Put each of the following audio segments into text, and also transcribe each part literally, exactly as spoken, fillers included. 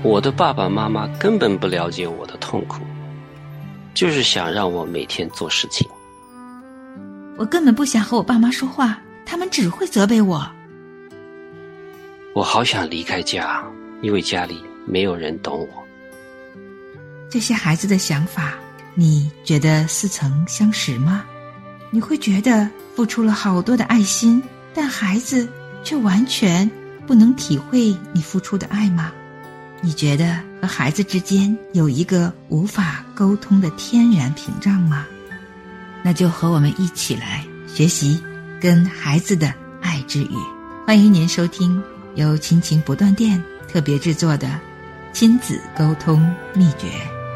我的爸爸妈妈根本不了解我的痛苦，就是想让我每天做事情。 我根本不想和我爸妈说话，他们只会责备我。 我好想离开家，因为家里没有人懂我。 这些孩子的想法，你觉得似曾相识吗？你会觉得付出了好多的爱心，但孩子却完全不能体会你付出的爱吗？你觉得和孩子之间有一个无法沟通的天然屏障吗？那就和我们一起来学习跟孩子的爱之语。欢迎您收听由亲情不断电特别制作的亲子沟通秘诀。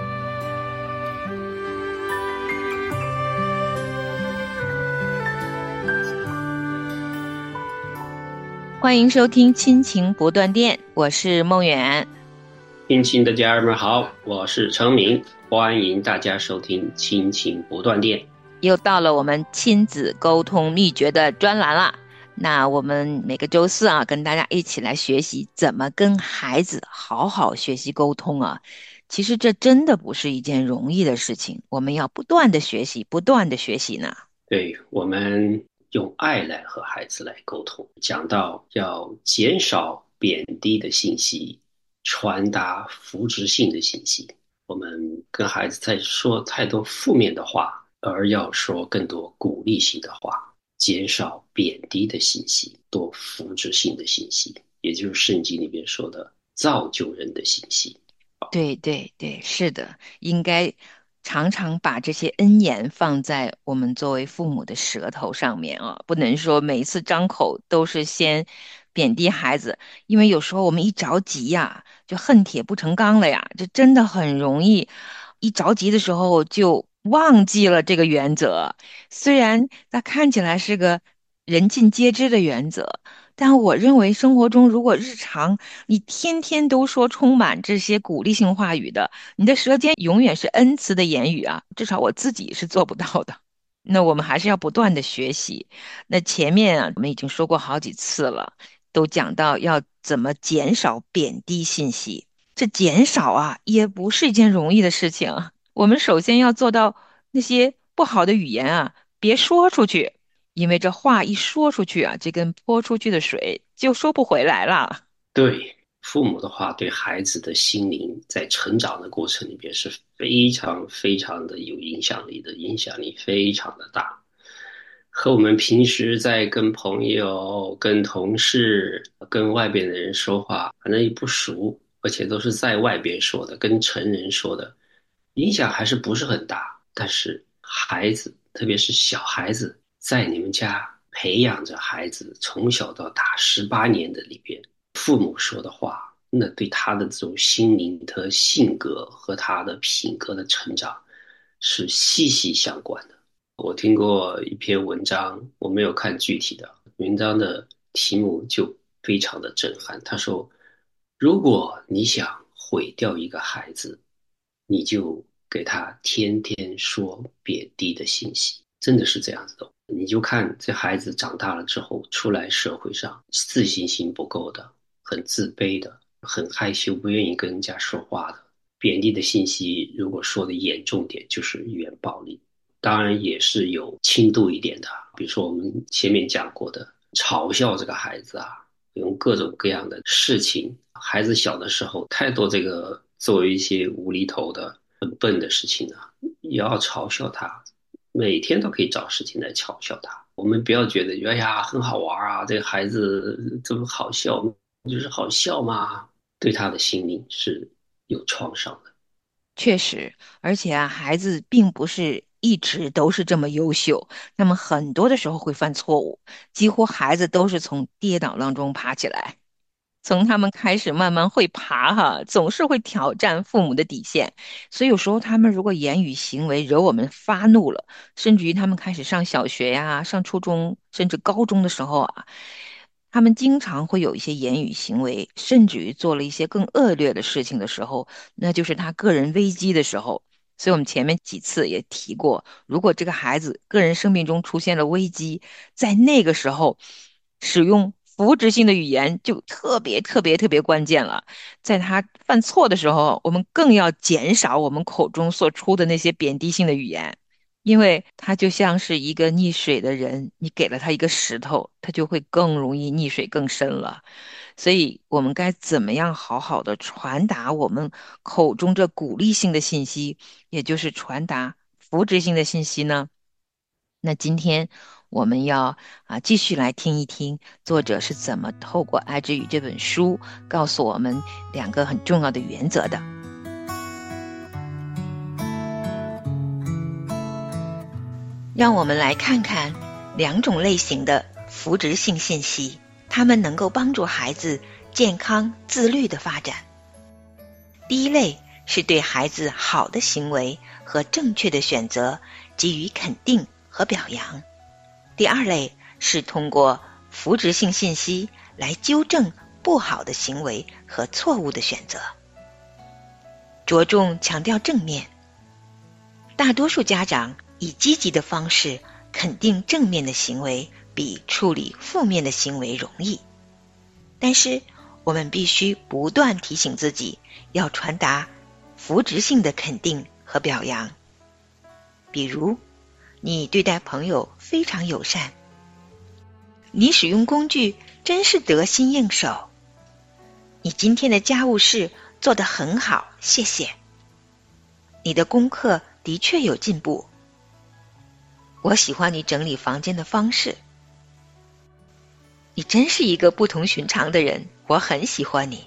欢迎收听亲情不断电，我是梦远。 亲情的家人们好，我是程明，欢迎大家收听亲情不断电。 又到了我们亲子沟通秘诀的专栏啦。那我们每个周四啊，跟大家一起来学习怎么跟孩子好好学习沟通啊。其实这真的不是一件容易的事情，我们要不断的学习，不断的学习呢。 对，我们用爱来和孩子来沟通，讲到要减少贬低的信息，传达扶植性的信息。我们跟孩子在说太多负面的话，而要说更多鼓励性的话，减少贬低的信息，多扶植性的信息，也就是圣经里面说的造就人的信息。 对对对，是的，应该常常把这些恩言放在我们作为父母的舌头上面啊，不能说每一次张口都是先贬低孩子，因为有时候我们一着急呀，就恨铁不成钢了呀，这真的很容易，一着急的时候就忘记了这个原则。虽然它看起来是个人尽皆知的原则，但我认为生活中如果日常你天天都说充满这些鼓励性话语的，你的舌尖永远是恩慈的言语啊，至少我自己是做不到的。那我们还是要不断的学习。那前面啊，我们已经说过好几次了，都讲到要怎么减少贬低信息。这减少啊，也不是一件容易的事情啊。我们首先要做到那些不好的语言啊，别说出去。因为这话一说出去啊，这跟泼出去的水就收不回来了。 对，父母的话对孩子的心灵在成长的过程里边是非常非常的有影响力的，影响力非常的大。和我们平时在跟朋友、跟同事、跟外边的人说话，反正也不熟，而且都是在外边说的，跟成人说的，影响还是不是很大。但是孩子，特别是小孩子，在你们家培养着孩子从小到大十八年的里边，父母说的话，那对他的这种心灵和性格和他的品格的成长是息息相关的。我听过一篇文章，我没有看具体的文章的题目就非常的震撼。他说，如果你想毁掉一个孩子，你就给他天天说贬低的信息，真的是这样子的。你就看这孩子长大了之后，出来社会上自信心不够的，很自卑的，很害羞，不愿意跟人家说话的，贬低的信息如果说的严重点，就是语言暴力。当然也是有轻度一点的，比如说我们前面讲过的嘲笑这个孩子啊，用各种各样的事情，孩子小的时候太多这个作为一些无厘头的很笨的事情啊，也要嘲笑他，每天都可以找事情来嘲笑他。我们不要觉得哎呀很好玩啊，这个孩子这么好笑，就是好笑嘛，对他的心灵是有创伤的。 确实，而且啊，孩子并不是一直都是这么优秀，那么很多的时候会犯错误，几乎孩子都是从跌倒当中爬起来。从他们开始慢慢会爬哈，总是会挑战父母的底线，所以有时候他们如果言语行为惹我们发怒了，甚至于他们开始上小学呀、上初中，甚至高中的时候啊，他们经常会有一些言语行为，甚至于做了一些更恶劣的事情的时候，那就是他个人危机的时候。所以我们前面几次也提过，如果这个孩子个人生命中出现了危机，在那个时候使用扶植性的语言就特别特别特别关键了。在他犯错的时候，我们更要减少我们口中所出的那些贬低性的语言，因为他就像是一个溺水的人，你给了他一个石头，他就会更容易溺水更深了。所以我们该怎么样好好的传达我们口中这鼓励性的信息，也就是传达扶植性的信息呢？那今天我们要啊继续来听一听作者是怎么透过《爱之语》这本书告诉我们两个很重要的原则的。让我们来看看两种类型的扶植性信息，它们能够帮助孩子健康自律的发展。第一类是对孩子好的行为和正确的选择给予肯定和表扬。第二类是通过扶植性信息来纠正不好的行为和错误的选择，着重强调正面。大多数家长以积极的方式肯定正面的行为，比处理负面的行为容易。但是我们必须不断提醒自己，要传达扶植性的肯定和表扬。比如你对待朋友非常友善，你使用工具真是得心应手，你今天的家务事做得很好，谢谢。你的功课的确有进步，我喜欢你整理房间的方式，你真是一个不同寻常的人，我很喜欢你。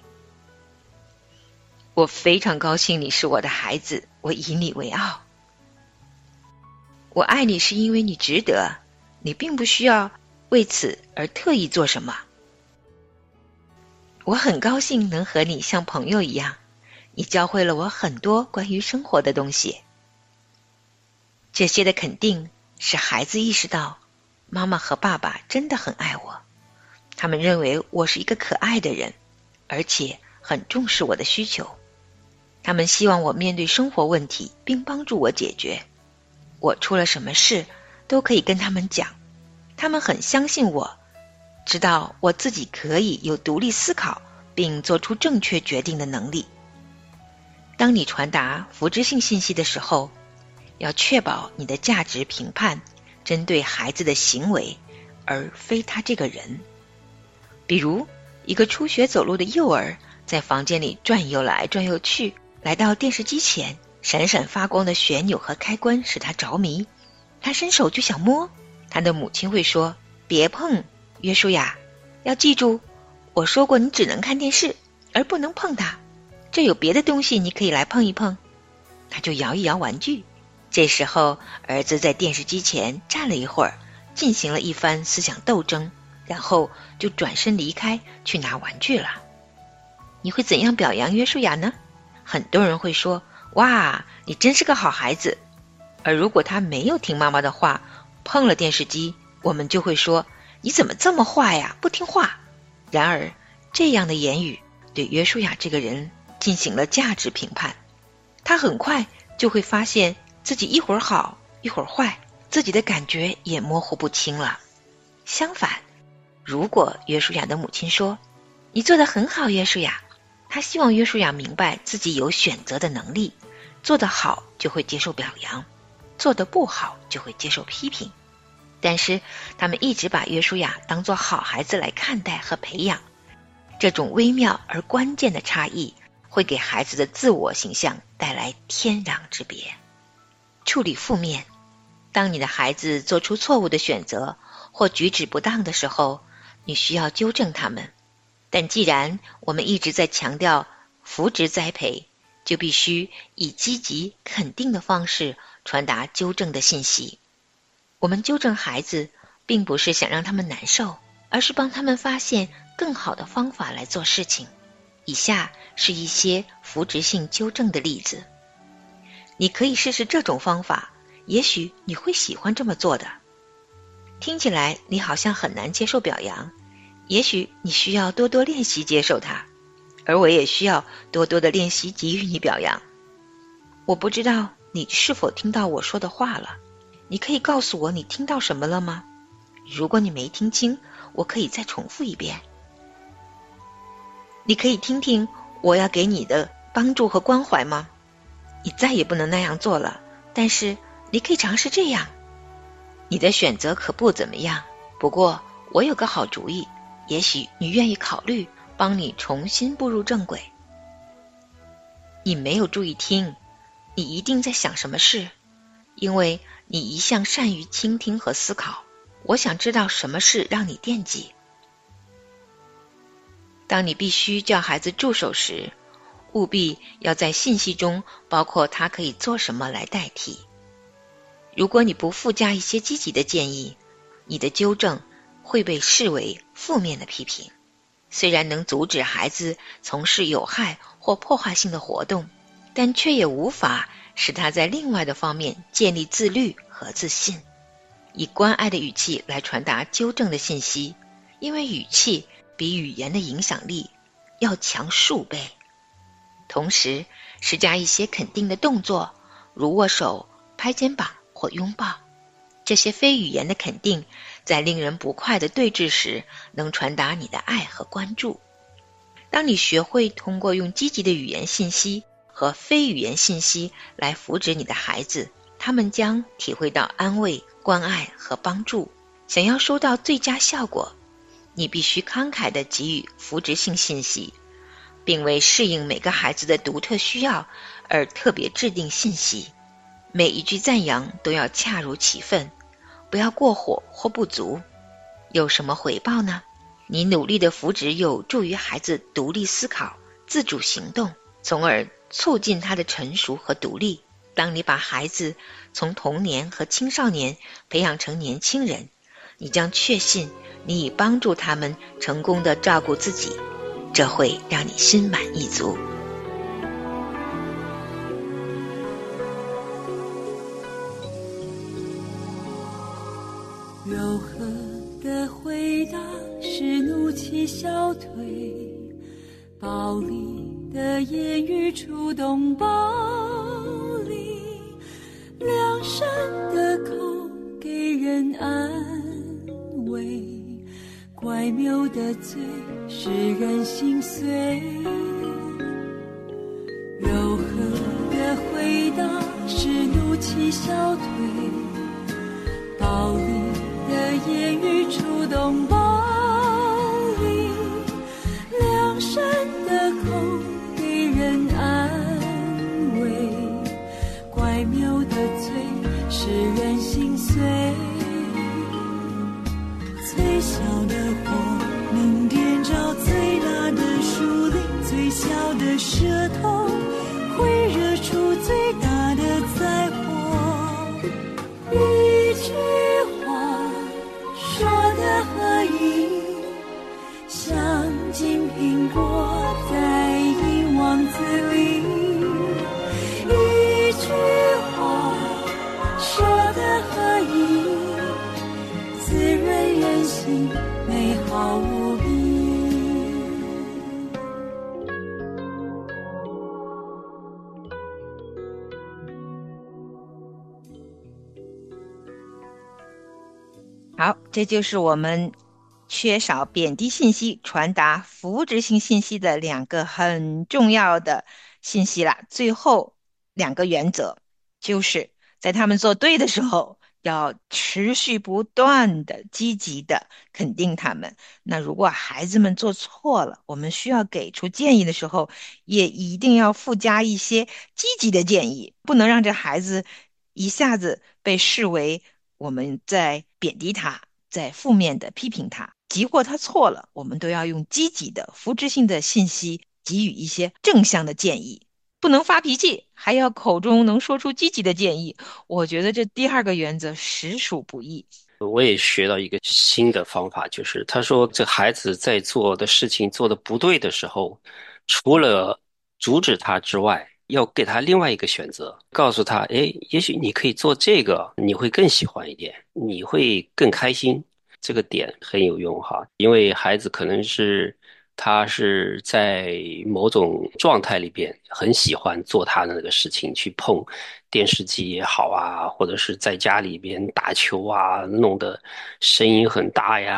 我非常高兴你是我的孩子，我以你为傲。我爱你是因为你值得，你并不需要为此而特意做什么。我很高兴能和你像朋友一样，你教会了我很多关于生活的东西。这些的肯定使孩子意识到，妈妈和爸爸真的很爱我，他们认为我是一个可爱的人，而且很重视我的需求。他们希望我面对生活问题并帮助我解决。我出了什么事都可以跟他们讲，他们很相信我，知道我自己可以有独立思考并做出正确决定的能力。当你传达扶植性信息的时候，要确保你的价值评判针对孩子的行为，而非他这个人。比如一个初学走路的幼儿在房间里转悠来转悠去，来到电视机前，闪闪发光的旋钮和开关使他着迷，他伸手就想摸，他的母亲会说，别碰，约书亚，要记住，我说过你只能看电视，而不能碰它，这有别的东西你可以来碰一碰。他就摇一摇玩具。这时候儿子在电视机前站了一会儿，进行了一番思想斗争，然后就转身离开去拿玩具了。你会怎样表扬约书亚呢？很多人会说，哇，你真是个好孩子。而如果他没有听妈妈的话，碰了电视机，我们就会说，你怎么这么坏呀，不听话。然而这样的言语对约书亚这个人进行了价值评判，他很快就会发现自己一会儿好一会儿坏，自己的感觉也模糊不清了。相反，如果约书亚的母亲说，你做得很好约书亚，他希望约书亚明白自己有选择的能力，做得好就会接受表扬，做得不好就会接受批评。但是他们一直把约书亚当作好孩子来看待和培养，这种微妙而关键的差异会给孩子的自我形象带来天壤之别。处理负面，当你的孩子做出错误的选择或举止不当的时候，你需要纠正他们。但既然我们一直在强调扶植栽培，就必须以积极肯定的方式传达纠正的信息。我们纠正孩子并不是想让他们难受，而是帮他们发现更好的方法来做事情。以下是一些扶植性纠正的例子，你可以试试这种方法，也许你会喜欢这么做的。听起来你好像很难接受表扬，也许你需要多多练习接受它，而我也需要多多的练习给予你表扬。我不知道你是否听到我说的话了，你可以告诉我你听到什么了吗？如果你没听清， 我可以再重复一遍。你可以听听我要给你的帮助和关怀吗？你再也不能那样做了，但是你可以尝试这样。你的选择可不怎么样，不过我有个好主意，也许你愿意考虑，帮你重新步入正轨。你没有注意听，你一定在想什么事，因为你一向善于倾听和思考。我想知道什么事让你惦记。当你必须叫孩子住手时，务必要在信息中包括他可以做什么来代替。如果你不附加一些积极的建议，你的纠正会被视为负面的批评。虽然能阻止孩子从事有害或破坏性的活动，但却也无法使他在另外的方面建立自律和自信。以关爱的语气来传达纠正的信息，因为语气比语言的影响力要强数倍。同时施加一些肯定的动作，如握手、拍肩膀或拥抱。这些非语言的肯定在令人不快的对峙时能传达你的爱和关注。当你学会通过用积极的语言信息和非语言信息来扶植你的孩子，他们将体会到安慰、关爱和帮助。想要收到最佳效果，你必须慷慨地给予扶植性信息，并为适应每个孩子的独特需要而特别制定信息。每一句赞扬都要恰如其分，不要过火或不足。有什么回报呢？你努力的扶植有助于孩子独立思考、自主行动，从而促进他的成熟和独立。当你把孩子从童年和青少年培养成年轻人，你将确信你已帮助他们成功地照顾自己，这会让你心满意足。 柔和的回答使怒气消退，暴力的言语触动暴力，良善的口给人安慰，乖谬的嘴使人心碎。柔和的回答使怒气消退，暴力的言语触动暴力，良善的口给人安慰，乖谬的嘴使人心碎。最小的火能点着最大的树林，最小的舌头会惹出最大的灾祸。一句话说得合意，像金苹果在银网子里。一句话说得合意，滋润人心，美好无比。 好，这就是我们缺少贬低信息传达扶植性信息的两个很重要的信息啦。最后两个原则就是在他们做对的时候要持续不断的积极的肯定他们。那如果孩子们做错了，我们需要给出建议的时候，也一定要附加一些积极的建议，不能让这孩子一下子被视为我们在贬低他，在负面的批评他。即或他错了，我们都要用积极的扶植性的信息给予一些正向的建议，不能发脾气，还要口中能说出积极的建议。我觉得这第二个原则实属不易。 我也学到一个新的方法，就是他说这孩子在做的事情做的不对的时候，除了阻止他之外，要给他另外一个选择，告诉他，诶，也许你可以做这个，你会更喜欢一点，你会更开心。这个点很有用哈，因为孩子可能是他是在某种状态里边很喜欢做他的那个事情，去碰电视机也好啊，或者是在家里边打球啊，弄得声音很大呀，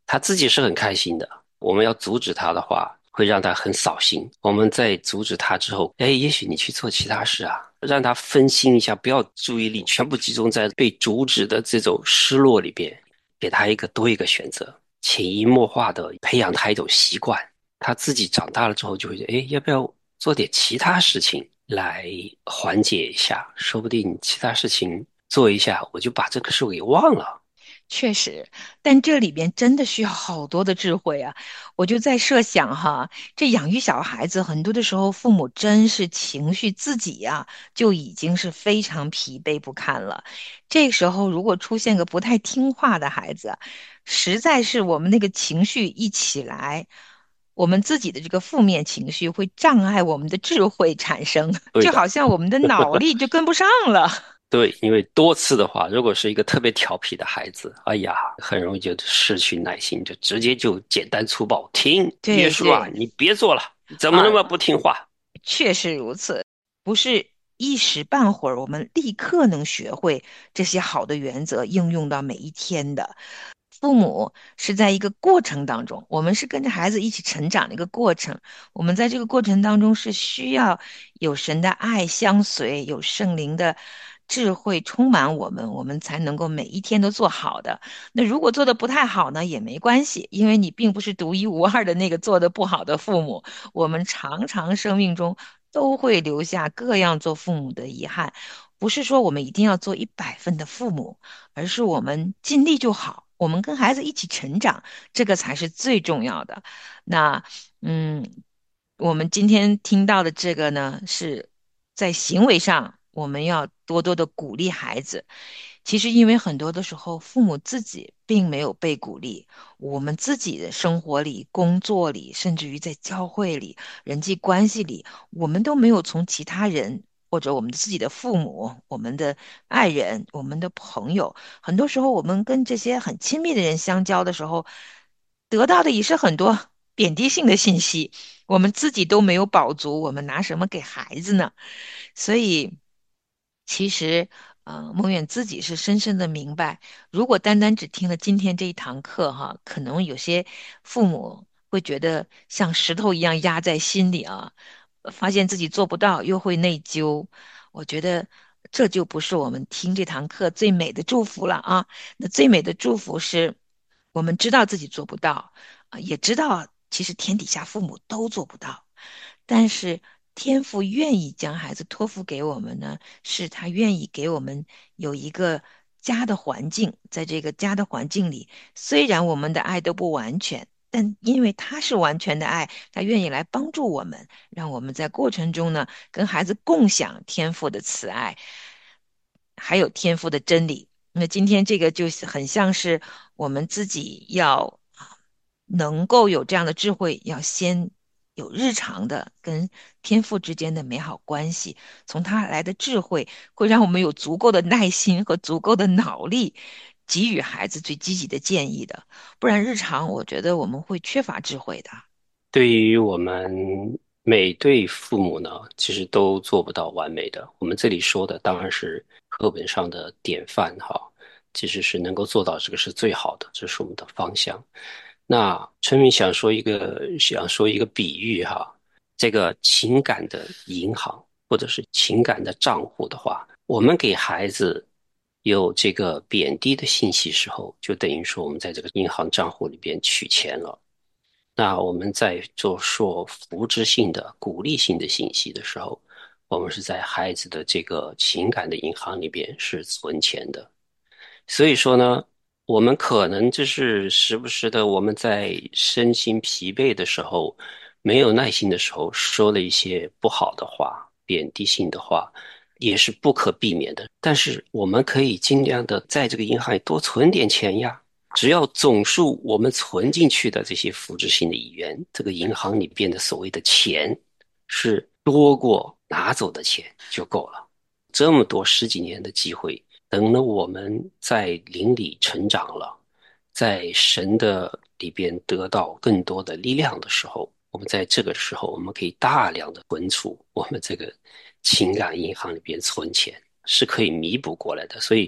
他自己是很开心的。我们要阻止他的话，会让他很扫兴。我们在阻止他之后，哎，也许你去做其他事啊，让他分心一下，不要注意力全部集中在被阻止的这种失落里边，给他一个多一个选择，潜移默化的培养他一种习惯。他自己长大了之后就会觉得，哎，要不要做点其他事情来缓解一下？说不定其他事情做一下，我就把这个事给忘了。 确实，但这里边真的需要好多的智慧啊！我就在设想哈，这养育小孩子，很多的时候父母真是情绪自己呀、就已经是非常疲惫不堪了。这个时候如果出现个不太听话的孩子，实在是我们那个情绪一起来，我们自己的这个负面情绪会障碍我们的智慧产生， 对的。 就好像我们的脑力就跟不上了。 对，因为多次的话，如果是一个特别调皮的孩子，哎呀，很容易就失去耐心，就直接就简单粗暴，停，约束啊， 对对， 你别做了，你怎么那啊， 么不听话？ 确实如此，不是一时半会儿我们立刻能学会这些好的原则，应用到每一天的。父母是在一个过程当中，我们是跟着孩子一起成长的一个过程。我们在这个过程当中是需要有神的爱相随，有圣灵的智慧充满我们，我们才能够每一天都做好的。那如果做的不太好呢，也没关系，因为你并不是独一无二的那个做的不好的父母。我们常常生命中都会留下各样做父母的遗憾，不是说我们一定要做一百分的父母，而是我们尽力就好，我们跟孩子一起成长，这个才是最重要的。那，嗯，我们今天听到的这个呢，是在行为上，我们要多多的鼓励孩子。其实，因为很多的时候，父母自己并没有被鼓励，我们自己的生活里、工作里，甚至于在教会里、人际关系里，我们都没有从其他人或者我们自己的父母、我们的爱人、我们的朋友，很多时候我们跟这些很亲密的人相交的时候，得到的也是很多贬低性的信息，我们自己都没有饱足，我们拿什么给孩子呢？所以，其实。呃，梦远自己是深深的明白，如果单单只听了今天这一堂课哈，可能有些父母会觉得像石头一样压在心里啊，呃发现自己做不到，又会内疚。我觉得这就不是我们听这堂课最美的祝福了啊。那最美的祝福是，我们知道自己做不到，啊，也知道其实天底下父母都做不到，但是天父愿意将孩子托付给我们呢，是他愿意给我们有一个家的环境，在这个家的环境里，虽然我们的爱都不完全，但因为他是完全的爱，他愿意来帮助我们，让我们在过程中呢，跟孩子共享天父的慈爱，还有天父的真理。那今天这个就是很像是我们自己要啊能够有这样的智慧，要先有日常的跟天父之间的美好关系，从他来的智慧会让我们有足够的耐心和足够的脑力，给予孩子最积极的建议的。不然日常我觉得我们会缺乏智慧的。 对于我们每对父母呢，其实都做不到完美的。我们这里说的当然是课本上的典范哈，其实是能够做到这个是最好的，这是我们的方向。那陈明想说一个想说一个比喻哈，这个情感的银行或者是情感的账户的话，我们给孩子有这个贬低的信息时候，就等于说我们在这个银行账户里边取钱了。那我们在做说扶持性的、鼓励性的信息的时候，我们是在孩子的这个情感的银行里边是存钱的。所以说呢，我们可能就是时不时的，我们在身心疲惫的时候，没有耐心的时候，说了一些不好的话、贬低性的话，也是不可避免的。但是我们可以尽量的在这个银行里多存点钱呀。只要总数我们存进去的这些福祉性的一元，这个银行里边的所谓的钱是多过拿走的钱就够了。这么多十几年的机会，等了我们在灵里成长了，在神的里边得到更多的力量的时候，我们在这个时候，我们可以大量的存储我们这个情感银行里边存钱，是可以弥补过来的。所以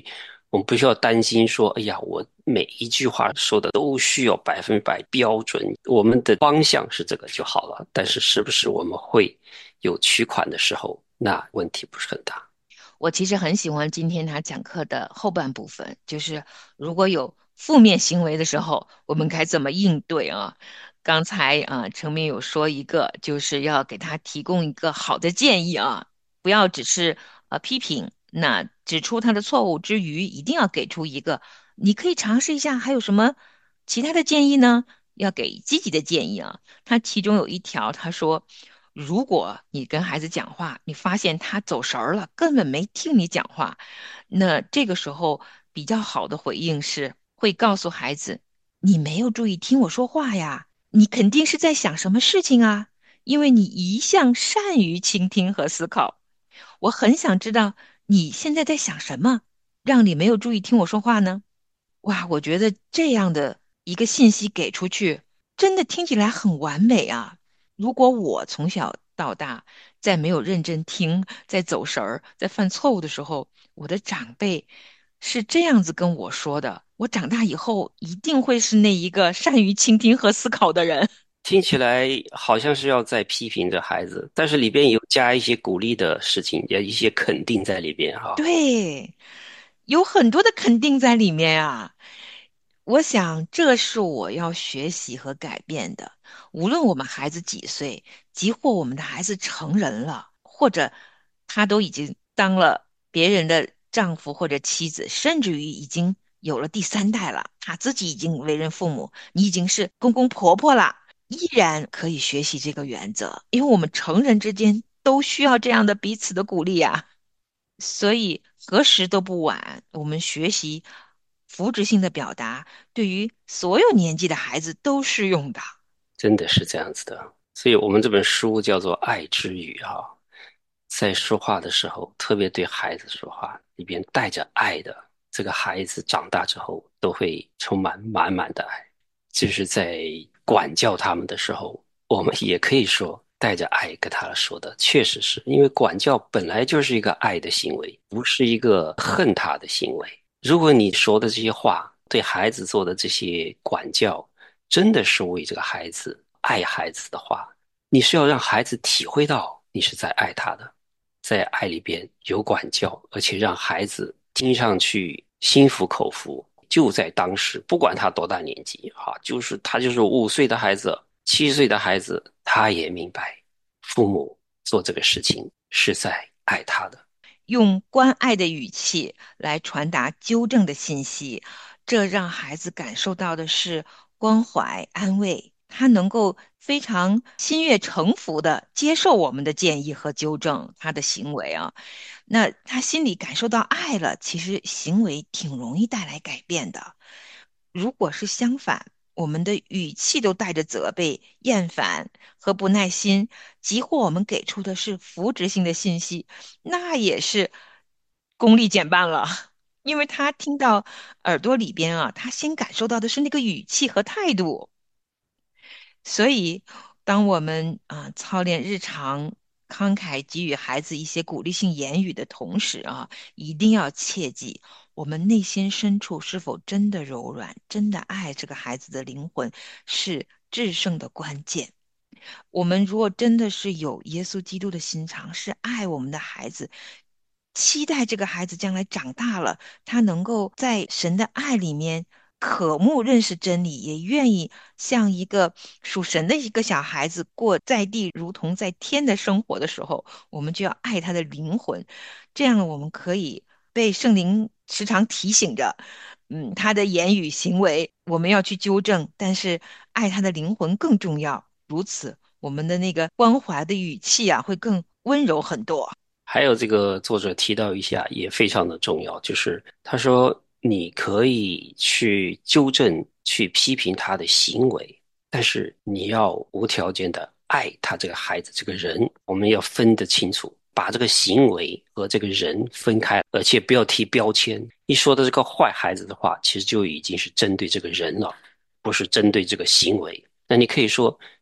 我们不需要担心说，哎呀，我每一句话说的都需要百分百标准，我们的方向是这个就好了。但是是不是我们会有取款的时候，那问题不是很大。 我其实很喜欢今天他讲课的后半部分，就是如果有负面行为的时候，我们该怎么应对啊？刚才啊，程明有说一个，就是要给他提供一个好的建议啊，不要只是呃批评，那指出他的错误之余，一定要给出一个，你可以尝试一下，还有什么其他的建议呢？要给积极的建议啊。他其中有一条，他说。如果你跟孩子讲话，你发现他走神儿了，根本没听你讲话，那这个时候比较好的回应是会告诉孩子，你没有注意听我说话呀，你肯定是在想什么事情啊，因为你一向善于倾听和思考。我很想知道你现在在想什么，让你没有注意听我说话呢？哇，我觉得这样的一个信息给出去，真的听起来很完美啊。如果我从小到大在没有认真听，在走神儿，在犯错误的时候，我的长辈是这样子跟我说的，我长大以后一定会是那一个善于倾听和思考的人。 听起来好像是要在批评着孩子，但是里边有加一些鼓励的事情，也一些肯定在里边哈。 对，有很多的肯定在里面啊。我想这是我要学习和改变的。无论我们孩子几岁，即或我们的孩子成人了，或者他都已经当了别人的丈夫或者妻子，甚至于已经有了第三代了，他自己已经为人父母，你已经是公公婆婆了，依然可以学习这个原则，因为我们成人之间都需要这样的彼此的鼓励呀。所以何时都不晚。我们学习扶植性的表达，对于所有年纪的孩子都适用的。 真的是这样子的。所以我们这本书叫做《爱之语》哈，在说话的时候，特别对孩子说话，里边带着爱的，这个孩子长大之后都会充满满满的爱。就是在管教他们的时候，我们也可以说带着爱跟他说的，确实是因为管教本来就是一个爱的行为，不是一个恨他的行为。如果你说的这些话，对孩子做的这些管教，真的是为这个孩子爱孩子的话，你是要让孩子体会到你是在爱他的，在爱里边有管教，而且让孩子听上去心服口服。就在当时，不管他多大年纪，哈，就是他就是五岁的孩子、七岁的孩子，他也明白父母做这个事情是在爱他的。 用关爱的语气来传达纠正的信息，这让孩子感受到的是关怀、安慰，他能够非常心悦诚服的接受我们的建议和纠正他的行为啊。那他心里感受到爱了，其实行为挺容易带来改变的。如果是相反，我们的语气都带着责备、厌烦和不耐心，即或我们给出的是扶植性的信息，那也是功力减半了。因为他听到耳朵里边啊，他先感受到的是那个语气和态度。所以，当我们啊、操练日常慷慨给予孩子一些鼓励性言语的同时啊，一定要切记，我们内心深处是否真的柔软，真的爱这个孩子的灵魂，是制胜的关键。我们如果真的是有耶稣基督的心肠，是爱我们的孩子，期待这个孩子将来长大了，他能够在神的爱里面渴慕认识真理，也愿意像一个属神的一个小孩子过在地如同在天的生活的时候，我们就要爱他的灵魂。这样我们可以被圣灵时常提醒着，嗯，他的言语行为我们要去纠正，但是爱他的灵魂更重要。如此，我们的那个关怀的语气啊，会更温柔很多。 还有这个作者提到一下也非常的重要，就是他说你可以去纠正、去批评他的行为，但是你要无条件的爱他这个孩子这个人，我们要分得清楚，把这个行为和这个人分开，而且不要贴标签。一说的这个坏孩子的话，其实就已经是针对这个人了，不是针对这个行为。那你可以说，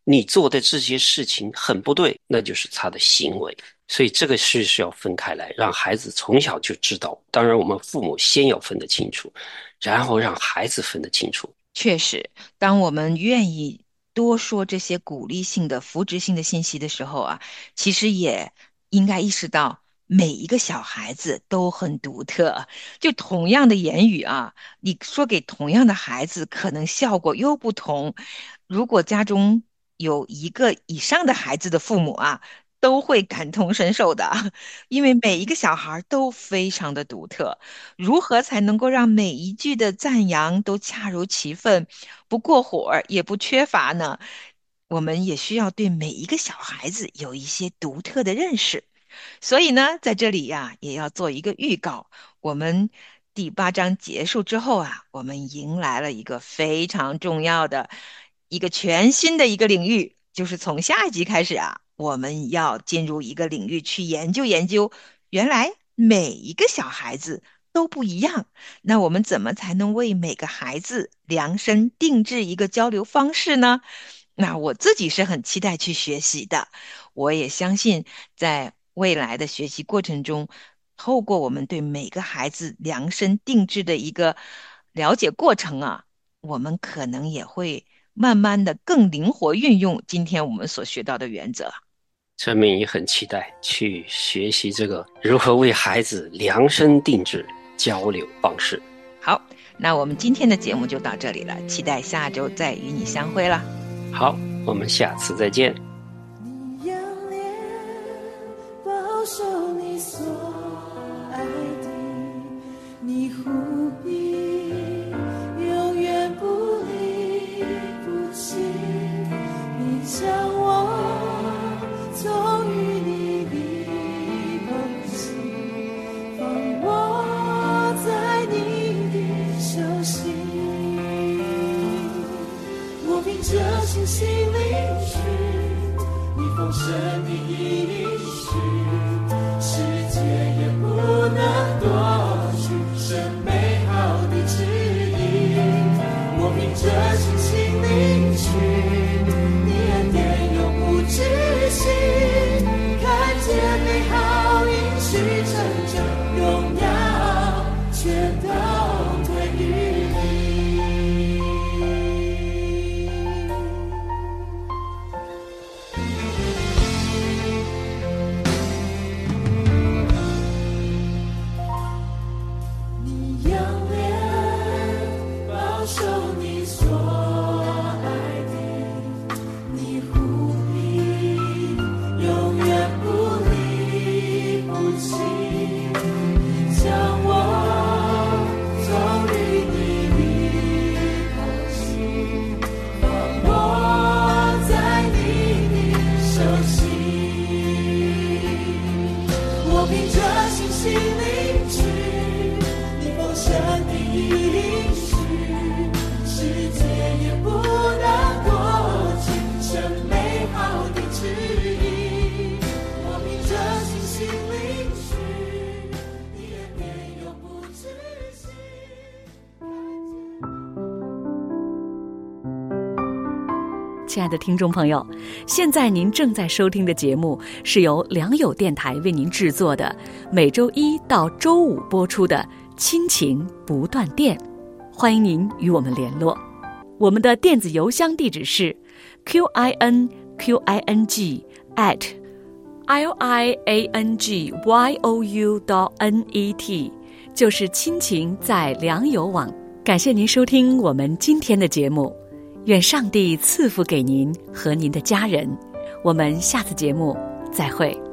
你做的这些事情很不对，那就是他的行为。所以这个事是要分开来，让孩子从小就知道。当然我们父母先要分得清楚，然后让孩子分得清楚。 确实，当我们愿意多说这些鼓励性的、扶植性的信息的时候啊，其实也应该意识到每一个小孩子都很独特。就同样的言语啊，你说给同样的孩子，可能效果又不同。如果家中有一个以上的孩子的父母啊，都会感同身受的，因为每一个小孩都非常的独特。如何才能够让每一句的赞扬都恰如其分，不过火儿也不缺乏呢？我们也需要对每一个小孩子有一些独特的认识。所以呢，在这里呀，也要做一个预告。我们第八章结束之后啊，我们迎来了一个非常重要的一个全新的一个领域，就是从下一集开始啊，我们要进入一个领域去研究研究，原来每一个小孩子都不一样。那我们怎么才能为每个孩子量身定制一个交流方式呢？那我自己是很期待去学习的，我也相信在未来的学习过程中，透过我们对每个孩子量身定制的一个了解过程啊，我们可能也会慢慢的更灵活运用今天我们所学到的原则。 陈明也很期待去学习这个如何为孩子量身定制交流方式。 好，那我们今天的节目就到这里了，期待下周再与你相会了。 好，我们下次再见。 你仰脸保守你所爱的，你护庇永远不离不弃，你将我从与你的同行，放我在你的手心。我凭着信心领取你丰盛的应许，世界也不能夺去神美好的旨意。我凭着信心领取你恩典永不止息，看见美好应许成就，荣耀全都归于你。你仰脸保守你所爱的，你护庇永远不离不弃，你将我从与你的同行，放我在你的手心。我凭着信心领取你丰盛的应许，世界也不能夺去神美好的旨意。我凭着信心领取你恩典永不止息。 亲爱的听众朋友，现在您正在收听的节目是由良友电台为您制作的，每周一到周五播出的亲情不断电。欢迎您与我们联络，我们的电子邮箱地址是 q i n q i n g at l i a n g y o u dot n e t， 就是亲情在良友网。感谢您收听我们今天的节目，愿上帝赐福给您和您的家人。我们下次节目再会。